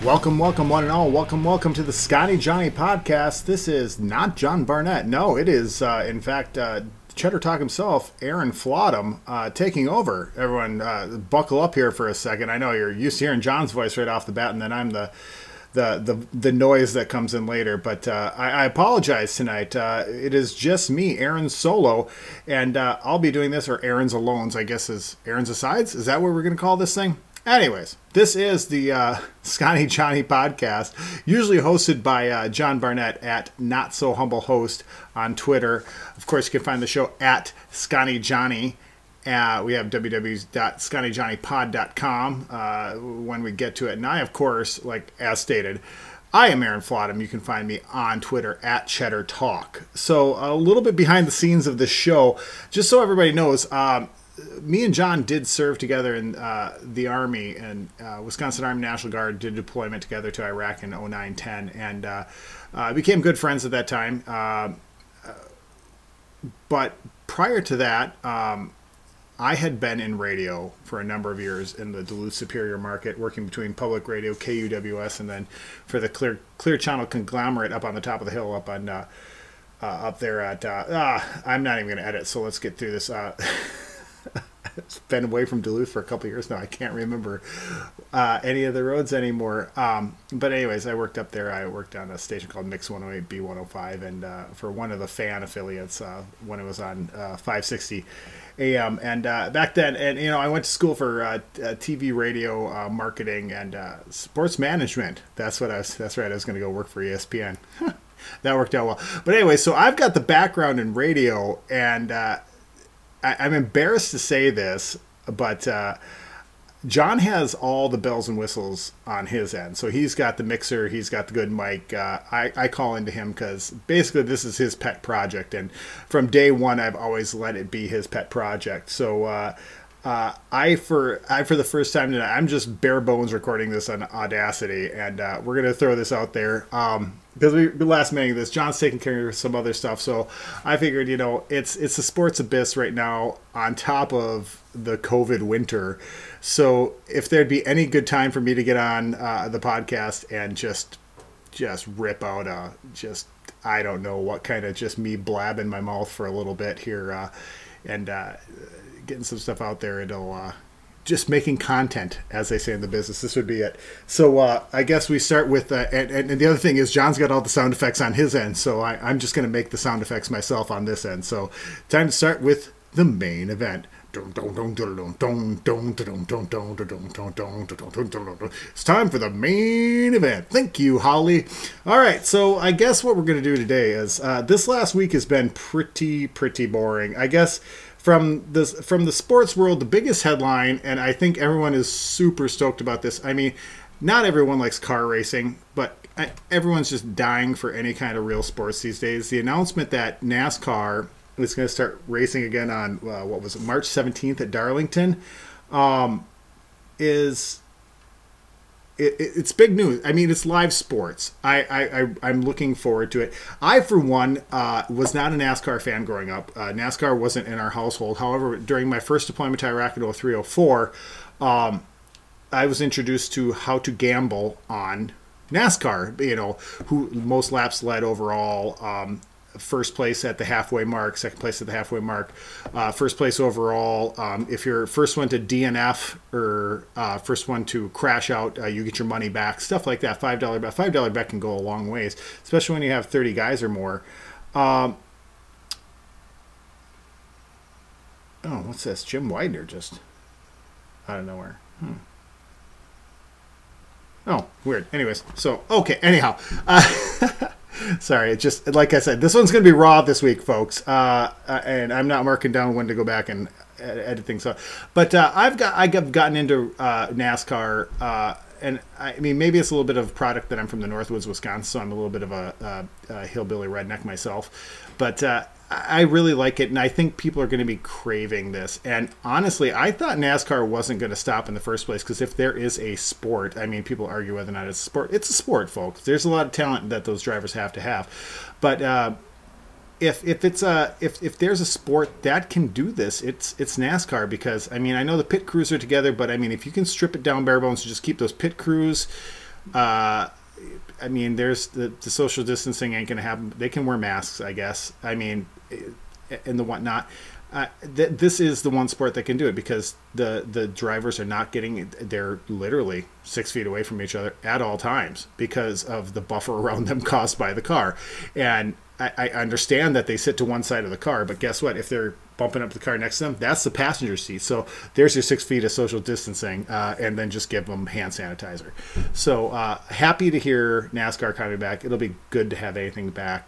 Welcome, one and all. Welcome to the Scotty Johnny podcast. This is not John Barnett. No, it is, in fact, Cheddar Talk himself, Aaron Flottam, taking over. Everyone, buckle up here for a second. I know you're used to hearing John's voice right off the bat, and then I'm the noise that comes in later. But I apologize tonight. It is just me, Aaron solo, and I'll be doing this, or Aaron's alones, I guess, is Aaron's asides. Is that what we're going to call this thing? Anyways, this is the Scotty Johnny podcast, usually hosted by John Barnett at Not So Humble Host on Twitter. Of course, you can find the show at Scotty Johnny. We have www.scottyjohnnypod.com when we get to it. And I, of course, like as stated, I am Aaron Flottam. You can find me on Twitter at Cheddar Talk. So a little bit behind the scenes of this show, just so everybody knows. Me and John did serve together in the Army, and Wisconsin Army National Guard did deployment together to Iraq in 09-10, and became good friends at that time. But prior to that, I had been in radio for a number of years in the Duluth Superior market, working between public radio, KUWS, and then for the Clear Channel conglomerate up on the top of the hill up on up there at I'm not even going to edit, so let's get through this. It's been away from Duluth for a couple of years now. I can't remember any of the roads anymore. But anyways, I worked up there. I worked on a station called Mix 108 B105, and for one of the fan affiliates when it was on 560 AM. And back then, and I went to school for TV, radio, marketing, and sports management. That's right. I was going to go work for ESPN. That worked out well. But anyway, so I've got the background in radio, and I'm embarrassed to say this, but John has all the bells and whistles on his end. So he's got the mixer, he's got the good mic. I call into him because basically this is his pet project, and from day one I've always let it be his pet project. So I for the first time tonight, I'm just bare bones recording this on Audacity, and we're gonna throw this out there. Because we last minute this, John's taking care of some other stuff, so I figured, it's the sports abyss right now on top of the COVID winter. So if there'd be any good time for me to get on the podcast and just rip out I don't know what kind of just me blabbing my mouth for a little bit here, and getting some stuff out there, it'll just making content, as they say in the business. This would be it. So I guess we start with, and the other thing is John's got all the sound effects on his end, so I'm just going to make the sound effects myself on this end. So time to start with the main event. It's time for the main event. Thank you, Holly. All right, so I guess what we're going to do today is this last week has been pretty boring. I guess from the sports world, the biggest headline, and I think everyone is super stoked about this. I mean, not everyone likes car racing, but everyone's just dying for any kind of real sports these days. The announcement that NASCAR is going to start racing again on, March 17th at Darlington, it's big news. I mean, it's live sports. I'm looking forward to it. I, for one, was not a NASCAR fan growing up. NASCAR wasn't in our household. However, during my first deployment to Iraq in 03-04, I was introduced to how to gamble on NASCAR. Who most laps led overall, first place at the halfway mark, second place at the halfway mark, first place overall. If you're first one to DNF or first one to crash out, you get your money back, stuff like that. $5 bet can go a long ways, especially when you have 30 guys or more. What's this? Jim Widener just out of nowhere. Oh, weird. Anyways, so, okay, anyhow. Sorry, it just, like I said, this one's going to be raw this week, folks. And I'm not marking down when to go back and edit things up. But I've gotten into NASCAR, and I mean, maybe it's a little bit of a product that I'm from the Northwoods, Wisconsin, so I'm a little bit of a hillbilly redneck myself. But I really like it, and I think people are going to be craving this. And honestly, I thought NASCAR wasn't going to stop in the first place, because if there is a sport, I mean, people argue whether or not it's a sport. It's a sport, folks. There's a lot of talent that those drivers have to have. But if there's a sport that can do this, it's NASCAR, because I mean, I know the pit crews are together, but I mean, if you can strip it down bare bones and just keep those pit crews I mean, there's the social distancing ain't going to happen. They can wear masks, I guess. I mean, and the whatnot. This is the one sport that can do it because the drivers are not getting, they're literally 6 feet away from each other at all times because of the buffer around them caused by the car. And I understand that they sit to one side of the car, but guess what? If they're bumping up the car next to them, that's the passenger seat. So there's your 6 feet of social distancing, and then just give them hand sanitizer. So happy to hear NASCAR coming back. It'll be good to have anything back.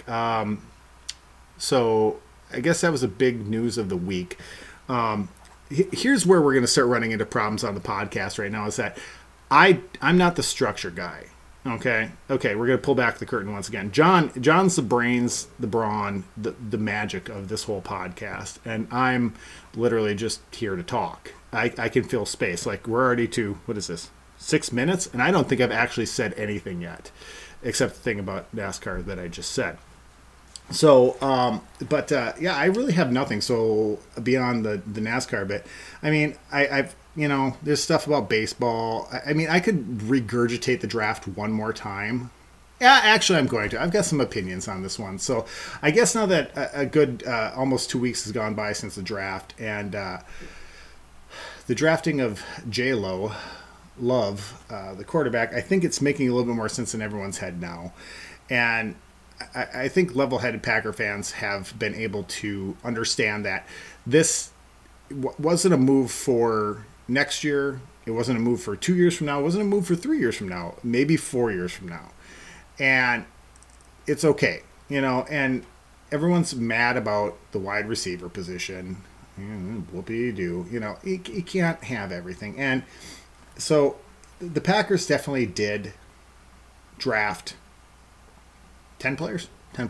So I guess that was a big news of the week. Here's where we're going to start running into problems on the podcast right now is that I'm not the structure guy. Okay, we're going to pull back the curtain once again. John's the brains, the brawn, the magic of this whole podcast, and I'm literally just here to talk. I can fill space. Like, we're already to, what is this, 6 minutes? And I don't think I've actually said anything yet, except the thing about NASCAR that I just said. So, yeah, I really have nothing. So beyond the NASCAR bit, I mean, I've, there's stuff about baseball. I mean, I could regurgitate the draft one more time. Yeah, actually, I'm going to. I've got some opinions on this one. So I guess now that a good almost 2 weeks has gone by since the draft and the drafting of J-Lo, Love, the quarterback, I think it's making a little bit more sense in everyone's head now. And I think level-headed Packer fans have been able to understand that this wasn't a move for next year. It wasn't a move for 2 years from now. It wasn't a move for 3 years from now, maybe 4 years from now. And it's okay, and everyone's mad about the wide receiver position. Whoopie-doo. You can't have everything. And so the Packers definitely did draft 10 players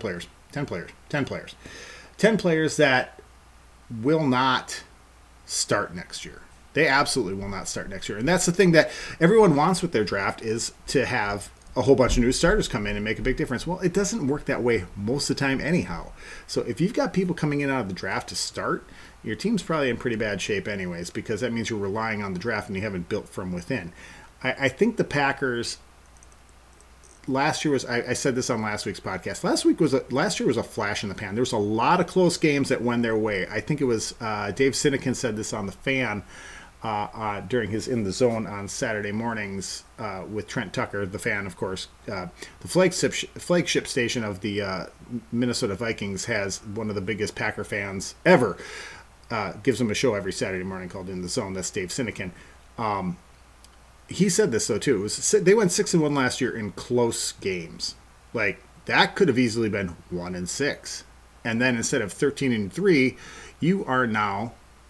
that will not start next year. They absolutely will not start next year. And that's the thing that everyone wants with their draft is to have a whole bunch of new starters come in and make a big difference. Well, it doesn't work that way most of the time anyhow. So if you've got people coming in out of the draft to start, your team's probably in pretty bad shape anyways, because that means you're relying on the draft and you haven't built from within. I think the Packers last year was, I said this on last week's podcast, last year was a flash in the pan. There was a lot of close games that went their way. I think it was Dave Sinekin said this on The Fan during his In the Zone on Saturday mornings with Trent Tucker, The Fan, of course. The flagship station of the Minnesota Vikings has one of the biggest Packer fans ever. Gives them a show every Saturday morning called In the Zone. That's Dave Sinekin. He said this, though, too. They went 6-1 last year in close games. Like, that could have easily been 1-6. And then instead of 13-3, you are now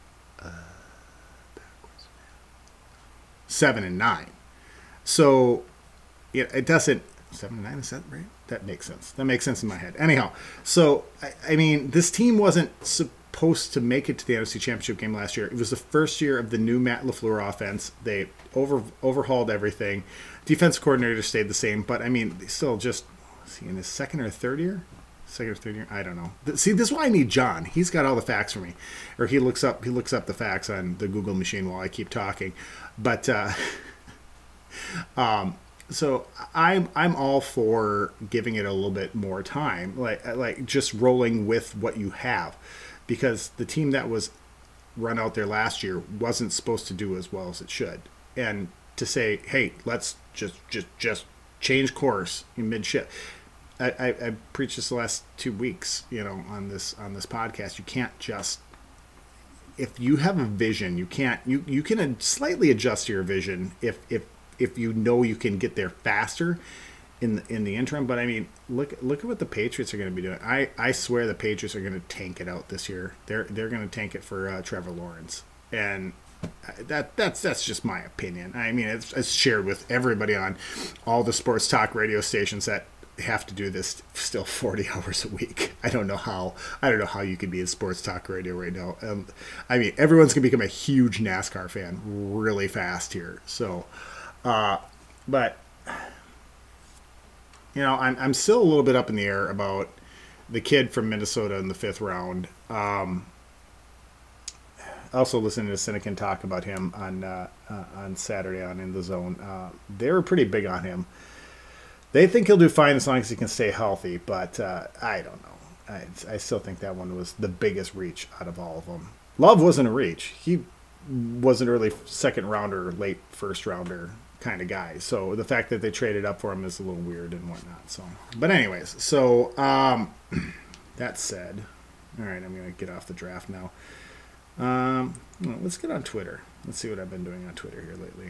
7-9. So, it doesn't... 7-9, is that right? That makes sense. That makes sense in my head. Anyhow, so, I mean, this team wasn't supposed to make it to the NFC Championship game last year. It was the first year of the new Matt LaFleur offense. They overhauled everything. Defensive coordinator stayed the same, but I mean, they still just, is he in his second or third year? I don't know. See, this is why I need John. He's got all the facts for me, or he looks up the facts on the Google machine while I keep talking. But so I'm all for giving it a little bit more time, like just rolling with what you have. Because the team that was run out there last year wasn't supposed to do as well as it should. And to say, hey, let's just change course in mid-shift. I preached this the last 2 weeks, on this podcast. You can't just, if you have a vision, you can slightly adjust your vision if you can get there faster in the interim. But I mean, look at what the Patriots are going to be doing. I swear the Patriots are going to tank it out this year. They're going to tank it for Trevor Lawrence, and that's just my opinion. I mean, it's shared with everybody on all the sports talk radio stations that have to do this still 40 hours a week. I don't know how you could be in sports talk radio right now. I mean, everyone's going to become a huge NASCAR fan really fast here. So, but. I'm still a little bit up in the air about the kid from Minnesota in the 5th round. Also listening to Sinekin talk about him on Saturday on In the Zone. They were pretty big on him. They think he'll do fine as long as he can stay healthy, but I don't know. I still think that one was the biggest reach out of all of them. Love wasn't a reach. He was an early second rounder, late first rounder kind of guy. So the fact that they traded up for him is a little weird and whatnot. So, but anyways, so that said, all right, I'm going to get off the draft now. Let's get on Twitter. Let's see what I've been doing on Twitter here lately.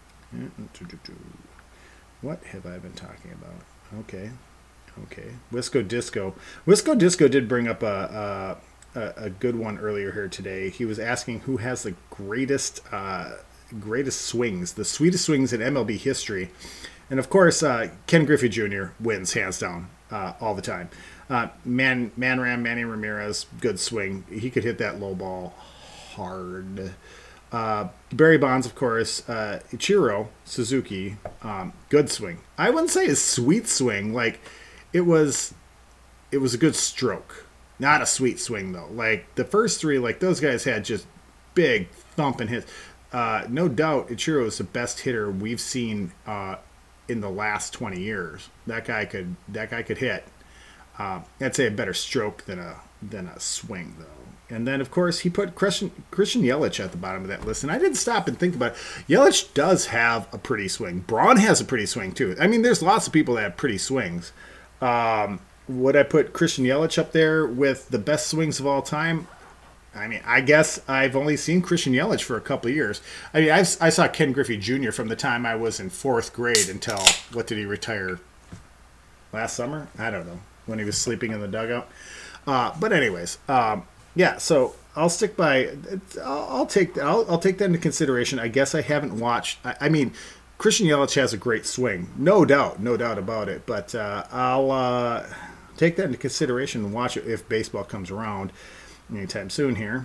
What have I been talking about? Okay. Wisco Disco. Wisco Disco did bring up a good one earlier here today. He was asking who has the greatest swings, the sweetest swings in MLB history. And of course, Ken Griffey Jr. wins hands down all the time. Manny Ramirez, good swing. He could hit that low ball hard. Barry Bonds, of course. Ichiro Suzuki, good swing. I wouldn't say a sweet swing. Like it was a good stroke, not a sweet swing though. Like the first three, like those guys had just big thumping hits. No doubt, Ichiro is the best hitter we've seen in the last 20 years. That guy could hit. I'd say a better stroke than a swing though. And then, of course, he put Christian Yelich at the bottom of that list. And I didn't stop and think about it. Yelich does have a pretty swing. Braun has a pretty swing, too. I mean, there's lots of people that have pretty swings. Would I put Christian Yelich up there with the best swings of all time? I mean, I guess I've only seen Christian Yelich for a couple of years. I mean, I saw Ken Griffey Jr. from the time I was in 4th grade until, what did he retire? Last summer? I don't know. When he was sleeping in the dugout. But anyways, yeah, so I'll stick by. I'll take that into consideration. I guess I haven't watched. I mean, Christian Yelich has a great swing, no doubt about it. But I'll take that into consideration and watch it if baseball comes around anytime soon. Here,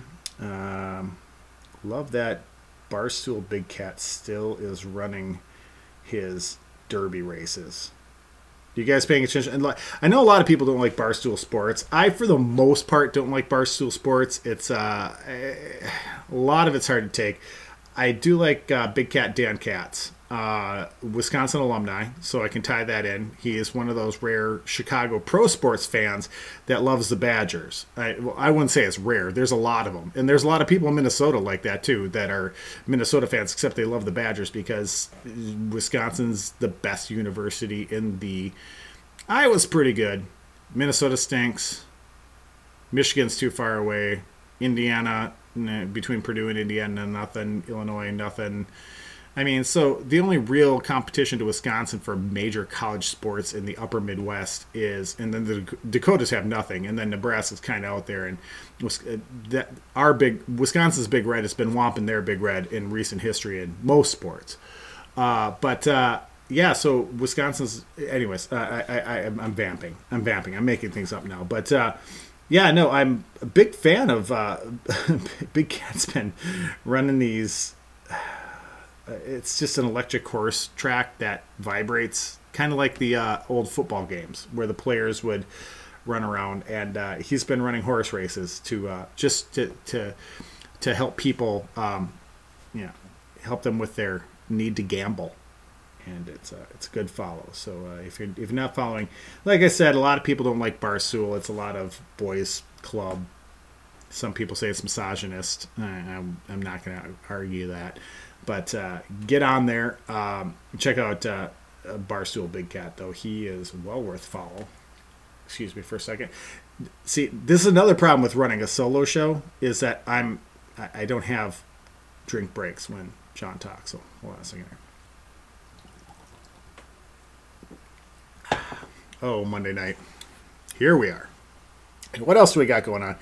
love that Barstool Big Cat still is running his Derby races. You guys paying attention? And I know a lot of people don't like Barstool Sports. I, for the most part, don't like Barstool Sports. It's a lot of it's hard to take. I do like Big Cat Dan Katz, Wisconsin alumni, so I can tie that in. He is one of those rare Chicago pro sports fans that loves the Badgers. I wouldn't say it's rare. There's a lot of them. And there's a lot of people in Minnesota like that, too, that are Minnesota fans, except they love the Badgers because Wisconsin's the best university in the... Iowa's pretty good. Minnesota stinks. Michigan's too far away. Indiana, between Purdue and Indiana, nothing. Illinois, nothing. I mean, so the only real competition to Wisconsin for major college sports in the upper Midwest is, and then the Dakotas have nothing, and then Nebraska's kind of out there. And Wisconsin's Big Red has been whomping their Big Red in recent history in most sports. Yeah, so Wisconsin's, anyways, I'm vamping. I'm making things up now. But, yeah, no, I'm a big fan of Big Cat's been running these. It's just an electric horse track that vibrates, kind of like the old football games where the players would run around. And he's been running horse races to help people, help them with their need to gamble. And it's a good follow. So if you're not following, like I said, a lot of people don't like Barstool. It's a lot of boys club. Some people say it's misogynist. I'm not going to argue that. But get on there. Check out Barstool Big Cat, though. He is well worth follow. Excuse me for a second. See, this is another problem with running a solo show is that I don't have drink breaks when John talks. So hold on a second here. Oh, Monday night. Here we are. And what else do we got going on?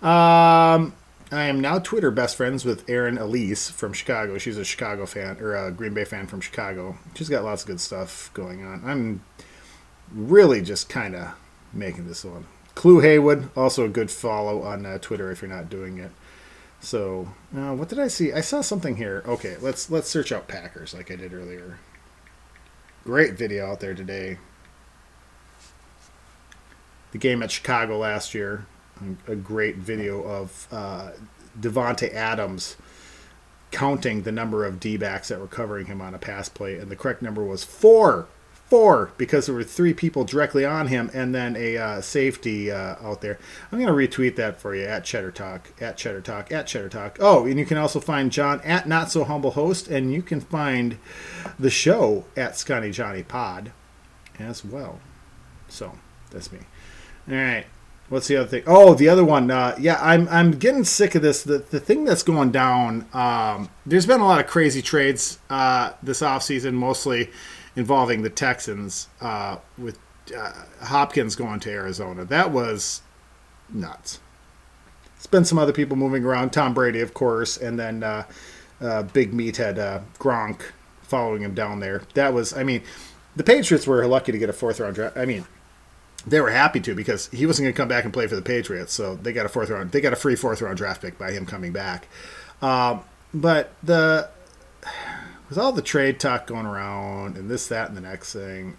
I am now Twitter best friends with Erin Elise from Chicago. She's a Chicago fan, or a Green Bay fan from Chicago. She's got lots of good stuff going on. I'm really just kind of making this one. Clue Haywood, also a good follow on Twitter if you're not doing it. So, what did I see? I saw something here. Okay, let's search out Packers like I did earlier. Great video out there today. The game at Chicago last year, a great video of Devontae Adams counting the number of D-backs that were covering him on a pass play, and the correct number was 4. 4 because there were 3 people directly on him and then a safety out there. I'm going to retweet that for you at Cheddar Talk, at Cheddar Talk, at Cheddar Talk. Oh, and you can also find John at Not So Humble Host, and you can find the show at Scotty Johnny Pod as well. So that's me. All right. What's the other thing? Oh, the other one. I'm getting sick of this. The thing that's going down, there's been a lot of crazy trades this offseason, mostly involving the Texans with Hopkins going to Arizona. That was nuts. There's been some other people moving around. Tom Brady, of course, and then Big Meathead Gronk following him down there. That was, the Patriots were lucky to get a 4th-round draft. They were happy to because he wasn't going to come back and play for the Patriots, so they got a 4th-round. They got a free 4th-round draft pick by him coming back. But with all the trade talk going around and this, that, and the next thing,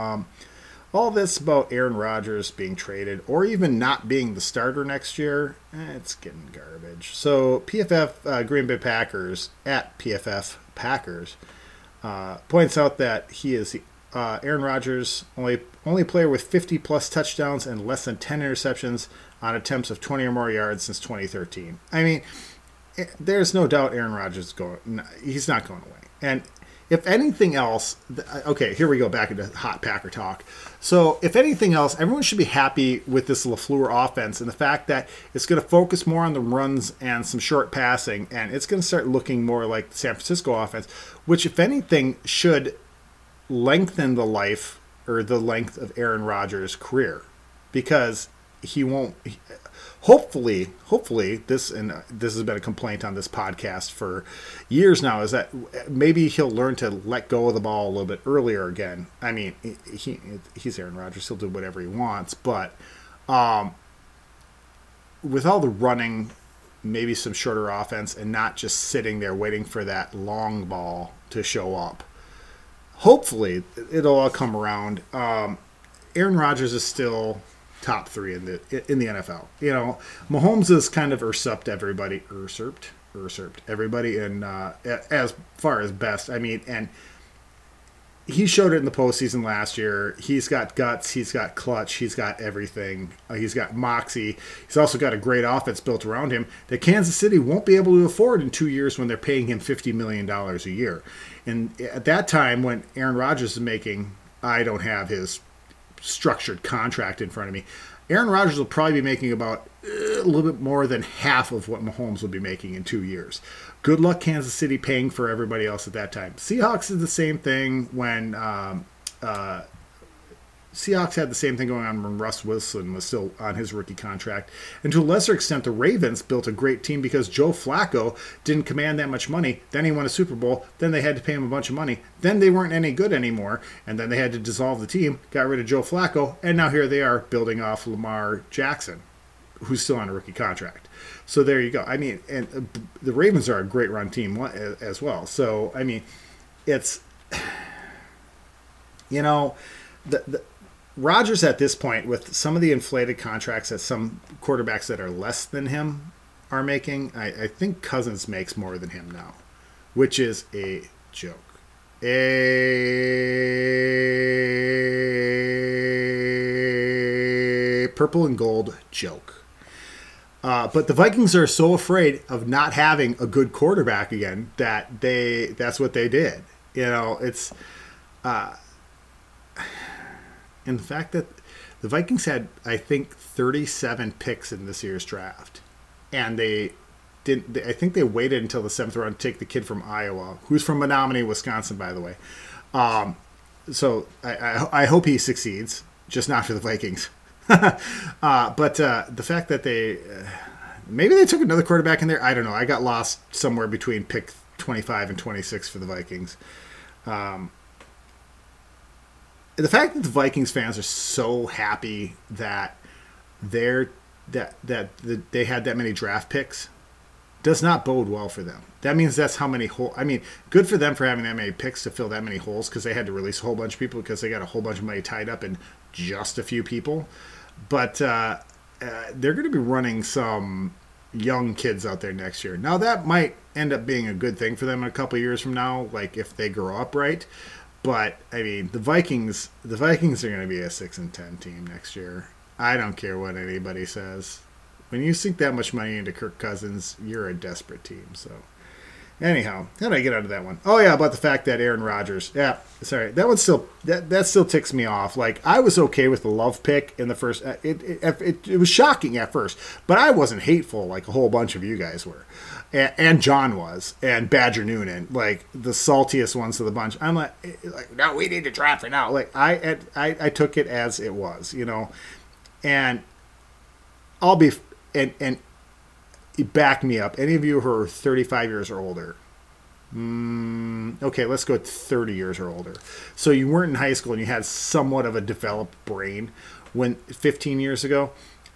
all this about Aaron Rodgers being traded or even not being the starter next year, it's getting garbage. So PFF Green Bay Packers at PFF Packers points out that he is Aaron Rodgers, only player with 50-plus touchdowns and less than 10 interceptions on attempts of 20 or more yards since 2013. There's no doubt Aaron Rodgers he's not going away. And if anything else, okay, here we go back into hot Packer talk. So if anything else, everyone should be happy with this LaFleur offense and the fact that it's going to focus more on the runs and some short passing, and it's going to start looking more like the San Francisco offense, which, if anything, should lengthen the life or the length of Aaron Rodgers' career, because he won't. Hopefully, this has been a complaint on this podcast for years now, is that maybe he'll learn to let go of the ball a little bit earlier again. He's Aaron Rodgers; he'll do whatever he wants, but with all the running, maybe some shorter offense, and not just sitting there waiting for that long ball to show up. Hopefully, it'll all come around. Aaron Rodgers is still top 3 in the NFL. Mahomes has kind of usurped everybody in as far as best. And he showed it in the postseason last year. He's got guts. He's got clutch. He's got everything. He's got moxie. He's also got a great offense built around him that Kansas City won't be able to afford in 2 years when they're paying him $50 million a year. And at that time, when Aaron Rodgers is making, I don't have his structured contract in front of me, Aaron Rodgers will probably be making about a little bit more than half of what Mahomes will be making in 2 years. Good luck Kansas City paying for everybody else at that time. Seahawks did the same thing when Seahawks had the same thing going on when Russ Wilson was still on his rookie contract. And to a lesser extent, the Ravens built a great team because Joe Flacco didn't command that much money. Then he won a Super Bowl. Then they had to pay him a bunch of money. Then they weren't any good anymore. And then they had to dissolve the team, got rid of Joe Flacco, and now here they are building off Lamar Jackson, who's still on a rookie contract. So there you go. And the Ravens are a great run team as well. So, it's, the Rodgers at this point, with some of the inflated contracts that some quarterbacks that are less than him are making, I think Cousins makes more than him now, which is a joke. A purple and gold joke. But the Vikings are so afraid of not having a good quarterback again that that's what they did. It's... And the fact that the Vikings had, I think, 37 picks in this year's draft, and I think they waited until the 7th round to take the kid from Iowa, who's from Menominee, Wisconsin, by the way. So I hope he succeeds, just not for the Vikings. But the fact that maybe they took another quarterback in there, I don't know. I got lost somewhere between pick 25 and 26 for the Vikings. The fact that the Vikings fans are so happy that they had that many draft picks does not bode well for them. That means that's how many holes. Good for them for having that many picks to fill that many holes, because they had to release a whole bunch of people because they got a whole bunch of money tied up in just a few people. But they're going to be running some young kids out there next year. Now, that might end up being a good thing for them in a couple of years from now, like if they grow up right. But I mean, the Vikings are going to be a 6-10 team next year. I don't care what anybody says. When you sink that much money into Kirk Cousins, you're a desperate team. So, anyhow, how did I get out of that one? Oh yeah, about the fact that Aaron Rodgers. Yeah, sorry, that one still that still ticks me off. Like I was okay with the Love pick in the first. It was shocking at first, but I wasn't hateful like a whole bunch of you guys were. And John was, and Badger Noonan, like the saltiest ones of the bunch. I'm like, no, we need to draft it now. Like I took it as it was, and I'll be and back me up. Any of you who are 35 years or older, okay, let's go 30 years or older. So you weren't in high school and you had somewhat of a developed brain when 15 years ago.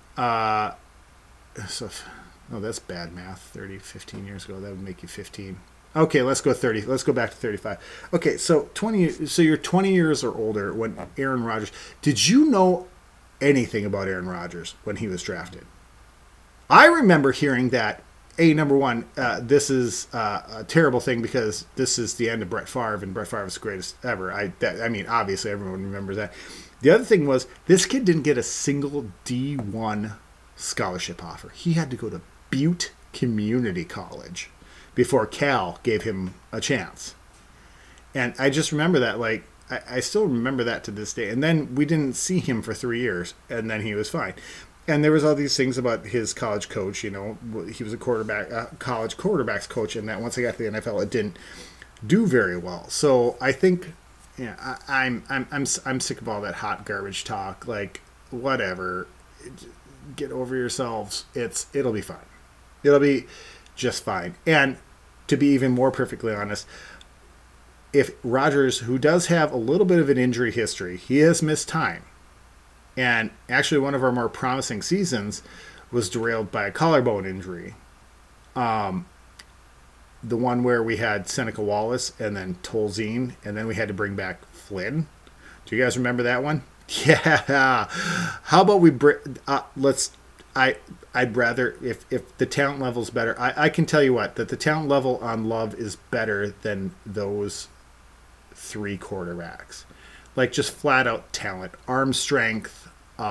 Oh, that's bad math. 15 years ago, that would make you 15. Okay, let's go 30. Let's go back to 35. Okay, so 20. So you're 20 years or older when Aaron Rodgers. Did you know anything about Aaron Rodgers when he was drafted? I remember hearing that. Number one, this is a terrible thing because this is the end of Brett Favre, and Brett Favre is the greatest ever. I mean, obviously everyone remembers that. The other thing was this kid didn't get a single D1 scholarship offer. He had to go to Butte Community College before Cal gave him a chance. And I just remember that, like, I still remember that to this day. And then we didn't see him for 3 years, and then he was fine. And there was all these things about his college coach, he was a college quarterbacks coach, and that once he got to the NFL, it didn't do very well. So I think, yeah, I'm sick of all that hot garbage talk. Like, whatever, get over yourselves. It'll be fine. It'll be just fine. And to be even more perfectly honest, if Rodgers, who does have a little bit of an injury history, he has missed time. And actually one of our more promising seasons was derailed by a collarbone injury. The one where we had Seneca Wallace and then Tolzien, and then we had to bring back Flynn. Do you guys remember that one? Yeah. How about we I'd rather, if the talent level's better, I can tell you what, that the talent level on Love is better than those 3 quarterbacks. Like, just flat out talent, arm strength,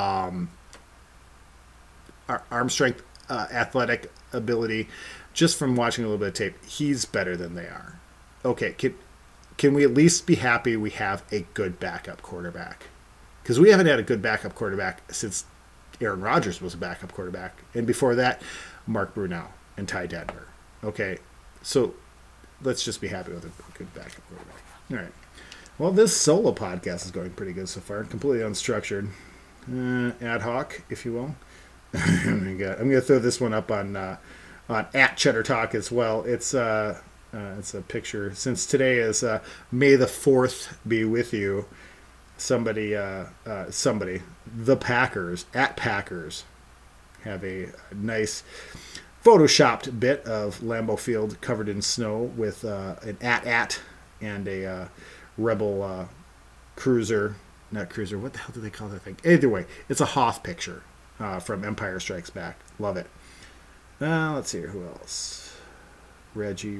athletic ability. Just from watching a little bit of tape, he's better than they are. Okay, can we at least be happy we have a good backup quarterback? Because we haven't had a good backup quarterback since Aaron Rodgers was a backup quarterback. And before that, Mark Brunell and Ty Denver. Okay, so let's just be happy with a good backup quarterback. All right. Well, this solo podcast is going pretty good so far. Completely unstructured. Ad hoc, if you will. I'm going to throw this one up on at Cheddar Talk as well. It's a picture. Since today is May the 4th be with you. Somebody, the Packers, at Packers, have a nice photoshopped bit of Lambeau Field covered in snow with an at and a Rebel cruiser. Not cruiser, what the hell do they call that thing? Either way, it's a Hoth picture from Empire Strikes Back. Love it. Let's see here, who else? Reggie.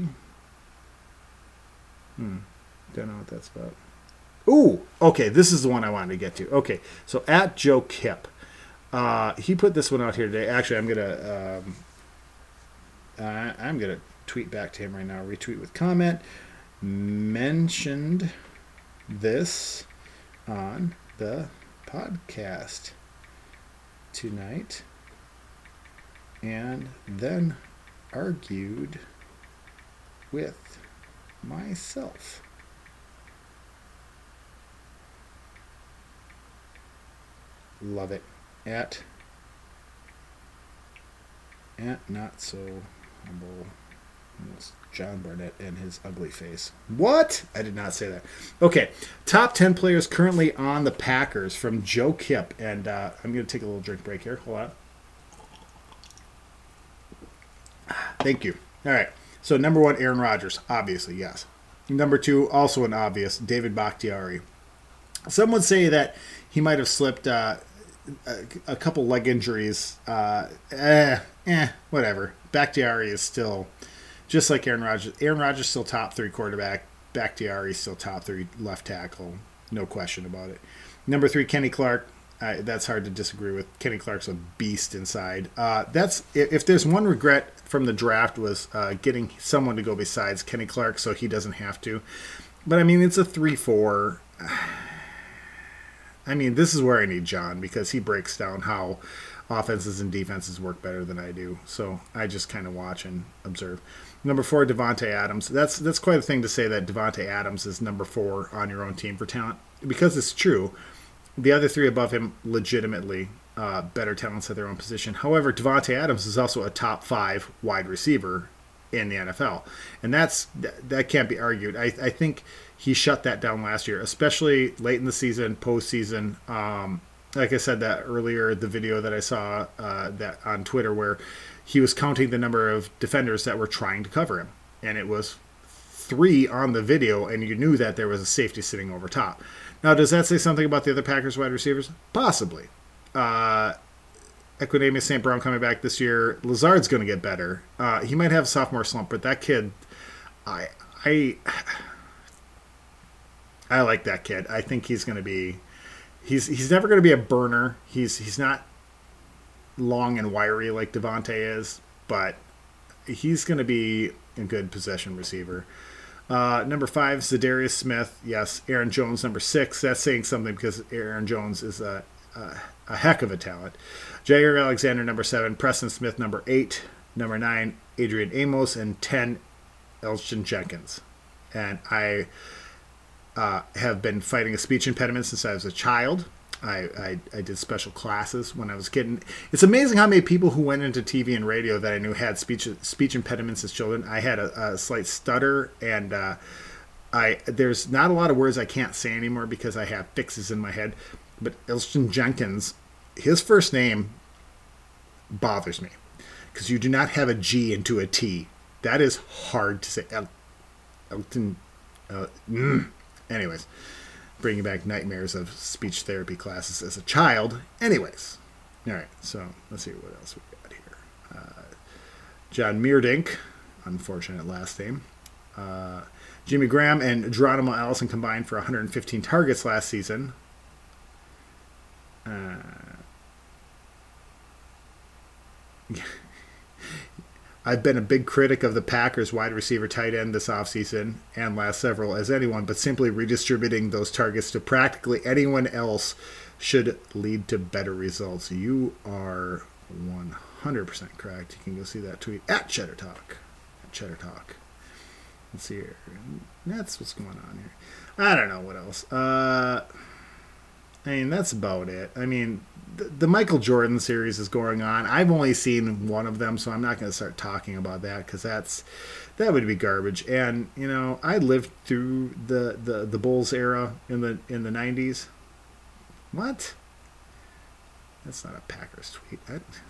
Don't know what that's about. Ooh, okay, this is the one I wanted to get to. Okay, so at Joe Kipp. He put this one out here today. Actually, I'm gonna tweet back to him right now. Retweet with comment. Mentioned this on the podcast tonight, and then argued with myself. Love it. At not so humble. It's John Barnett and his ugly face. What? I did not say that. Okay. Top 10 players currently on the Packers from Joe Kipp. And I'm going to take a little drink break here. Hold on. Thank you. All right. So number 1, Aaron Rodgers. Obviously, yes. Number 2, also an obvious, David Bakhtiari. Some would say that he might have slipped a couple leg injuries. Whatever. Bakhtiari is still, just like Aaron Rodgers. Aaron Rodgers still top 3 quarterback. Bakhtiari's still top 3 left tackle, no question about it. Number 3, Kenny Clark. That's hard to disagree with. Kenny Clark's a beast inside. That's if there's one regret from the draft was getting someone to go besides Kenny Clark so he doesn't have to. But I mean, it's a 3-4. I mean, this is where I need John because he breaks down how offenses and defenses work better than I do. So I just kind of watch and observe. Number 4, Davante Adams. That's quite a thing to say that Davante Adams is number 4 on your own team for talent because it's true. The other 3 above him, legitimately better talents at their own position. However, Davante Adams is also a top 5 wide receiver in the NFL, and that can't be argued. I think he shut that down last year, especially late in the season, postseason. Like I said that earlier, the video that I saw that on Twitter where he was counting the number of defenders that were trying to cover him, and it was 3 on the video, and you knew that there was a safety sitting over top. Now, does that say something about the other Packers wide receivers? Possibly. Equanimeous St. Brown coming back this year. Lazard's going to get better. He might have a sophomore slump, but that kid, I like that kid. I think he's going to be. He's never going to be a burner. He's not long and wiry like Davante is, but he's going to be a good possession receiver. Number 5, Zadarius Smith. Yes, Aaron Jones, number 6. That's saying something because Aaron Jones is a heck of a talent. Jair Alexander, number 7. Preston Smith, number 8. Number 9, Adrian Amos. And 10, Elgton Jenkins. And I have been fighting a speech impediment since I was a child. I did special classes when I was a kid. And it's amazing how many people who went into TV and radio that I knew had speech impediments as children. I had a slight stutter, and there's not a lot of words I can't say anymore because I have fixes in my head. But Elgton Jenkins, his first name bothers me because you do not have a G into a T. That is hard to say. Elgton. Anyways. Bringing back nightmares of speech therapy classes as a child. Anyways. All right, so let's see what else we got here. John Meerdink, unfortunate last name. Jimmy Graham and Geronimo Allison combined for 115 targets last season. I've been a big critic of the Packers wide receiver tight end this offseason and last several as anyone, but simply redistributing those targets to practically anyone else should lead to better results. You are 100% correct. You can go see that tweet at Cheddar Talk. At Cheddar Talk. Let's see here. That's what's going on here. I don't know what else. I mean, that's about it. I mean, the Michael Jordan series is going on. I've only seen one of them, so I'm not going to start talking about that because that would be garbage. And you know, I lived through the Bulls era in the 90s. What? That's not a Packers tweet.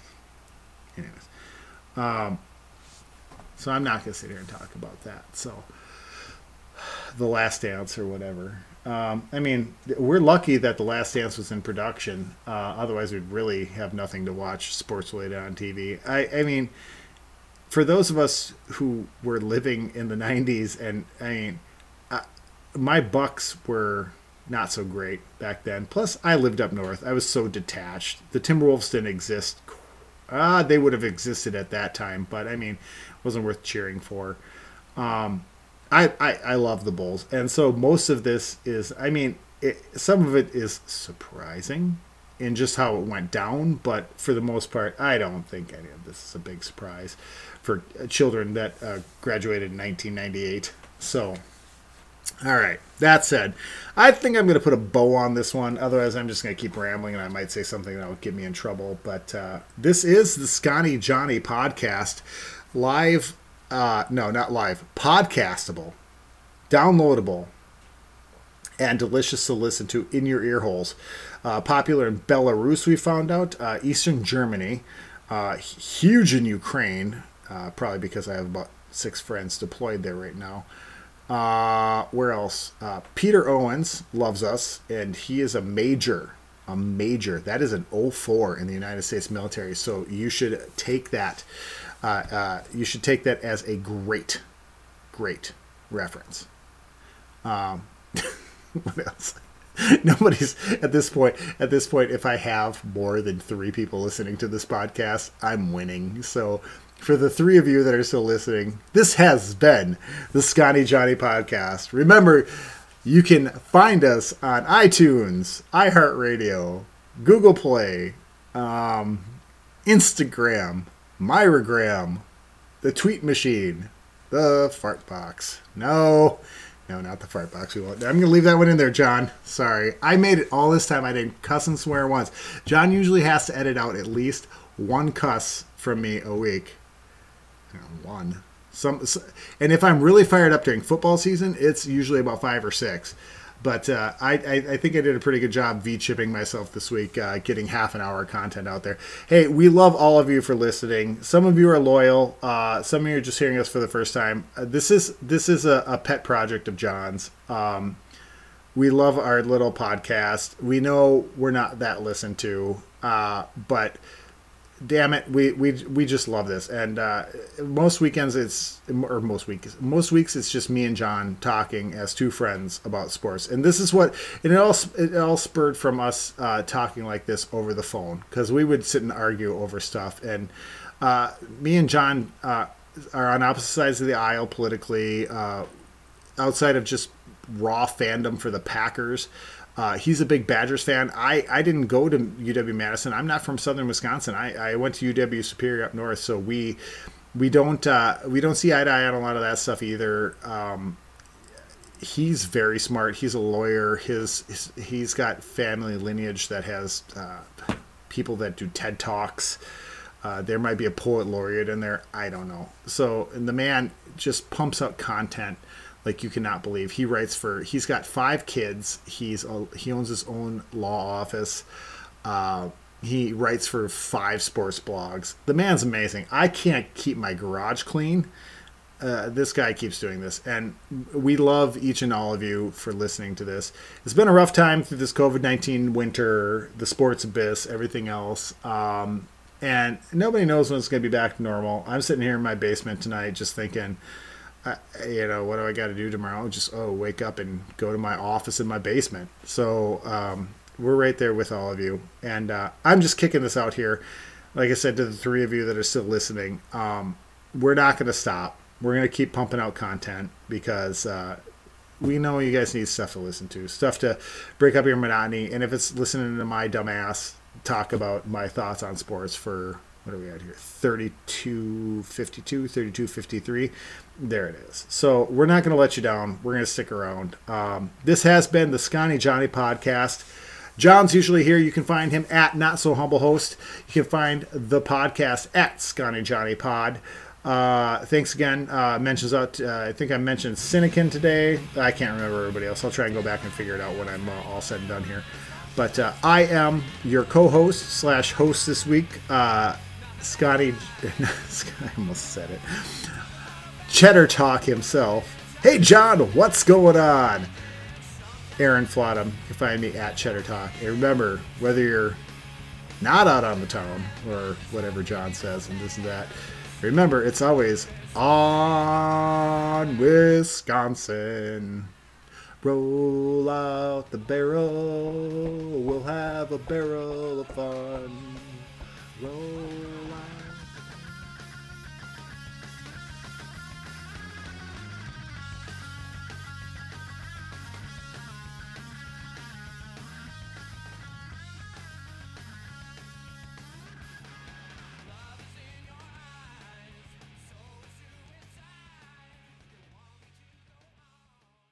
Anyways, so I'm not going to sit here and talk about that. So, The Last Dance or whatever. I mean, we're lucky that The Last Dance was in production. Otherwise, we'd really have nothing to watch sports-related on TV. I mean, for those of us who were living in the 90s, and I mean, my Bucks were not so great back then. Plus, I lived up north. I was so detached. The Timberwolves didn't exist. They would have existed at that time, but I mean, it wasn't worth cheering for. I love the Bulls, and so most of this is, I mean, some of it is surprising in just how it went down, but for the most part, I don't think any of this is a big surprise for children that graduated in 1998. So, all right, that said, I think I'm going to put a bow on this one, otherwise I'm just going to keep rambling, and I might say something that will get me in trouble, but this is the Scotty Johnny podcast, live. No, not live. Podcastable, downloadable, and delicious to listen to in your ear holes. Popular in Belarus, we found out. Eastern Germany. Huge in Ukraine, probably because I have about 6 friends deployed there right now. Where else? Peter Owens loves us, and he is a major. That is an 04 in the United States military, so you should take that. You should take that as a great reference. What else? Nobody's at this point. If I have more than 3 people listening to this podcast, I'm winning. So, for the 3 of you that are still listening, this has been the Scotty Johnny podcast. Remember, you can find us on iTunes, iHeartRadio, Google Play, Instagram, Myragram, the Tweet Machine, the Fart Box. No, not the Fart Box. I'm going to leave that one in there, John. Sorry. I made it all this time. I didn't cuss and swear once. John usually has to edit out at least one cuss from me a week. One. And if I'm really fired up during football season, it's usually about 5 or 6. But I think I did a pretty good job V-chipping myself this week, getting half an hour of content out there. Hey, we love all of you for listening. Some of you are loyal. Some of you are just hearing us for the first time. This is a pet project of John's. We love our little podcast. We know we're not that listened to, but damn it, we just love this. And most weeks it's just me and John talking as 2 friends about sports. And this is what it all spurred from us talking like this over the phone, because we would sit and argue over stuff. And me and John are on opposite sides of the aisle politically, outside of just raw fandom for the Packers. He's a big Badgers fan. I didn't go to UW-Madison. I'm not from southern Wisconsin. I went to UW-Superior up north, so we don't see eye to eye on a lot of that stuff either. He's very smart. He's a lawyer. He's got family lineage that has people that do TED Talks. There might be a poet laureate in there. I don't know. So, and the man just pumps out content like you cannot believe. He's got 5 kids. He owns his own law office. He writes for 5 sports blogs. The man's amazing. I can't keep my garage clean. This guy keeps doing this. And we love each and all of you for listening to this. It's been a rough time through this COVID-19 winter, the sports abyss, everything else. And nobody knows when it's going to be back to normal. I'm sitting here in my basement tonight just thinking, what do I got to do tomorrow? Just wake up and go to my office in my basement. So we're right there with all of you, and I'm just kicking this out here. Like I said to the 3 of you that are still listening, we're not going to stop. We're going to keep pumping out content because we know you guys need stuff to listen to, stuff to break up your monotony. And if it's listening to my dumbass talk about my thoughts on sports for, what are we at here? 32:52, 32:53. There it is. So we're not going to let you down. We're going to stick around. This has been the Scotty Johnny podcast. John's usually here. You can find him at Not So Humble Host. You can find the podcast at Scotty Johnny Pod. Thanks again. Mentions out. I think I mentioned Sinekin today. I can't remember everybody else. I'll try and go back and figure it out when I'm all said and done here. But I am your co-host / host this week. Scotty, I almost said it. Cheddar Talk himself. Hey, John, what's going on? Aaron Flottam. You can find me at Cheddar Talk. And remember, whether you're not out on the town or whatever John says and this and that, remember, it's always on Wisconsin. Roll out the barrel. We'll have a barrel of fun. Roll